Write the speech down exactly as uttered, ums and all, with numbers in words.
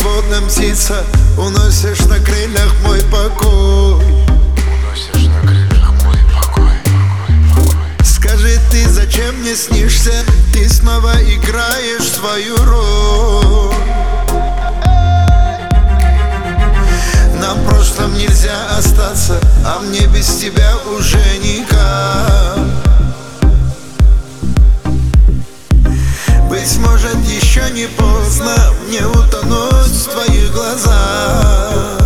свободная птица, уносишь на крыльях мой покой. Уносишь на крыльях мой покой, покой, покой. Скажи ты, зачем мне снишься? Ты снова играешь свою роль. Нам в прошлом нельзя остаться, а мне без тебя уже никак. Быть может, еще не поздно мне утонуть в твоих глазах.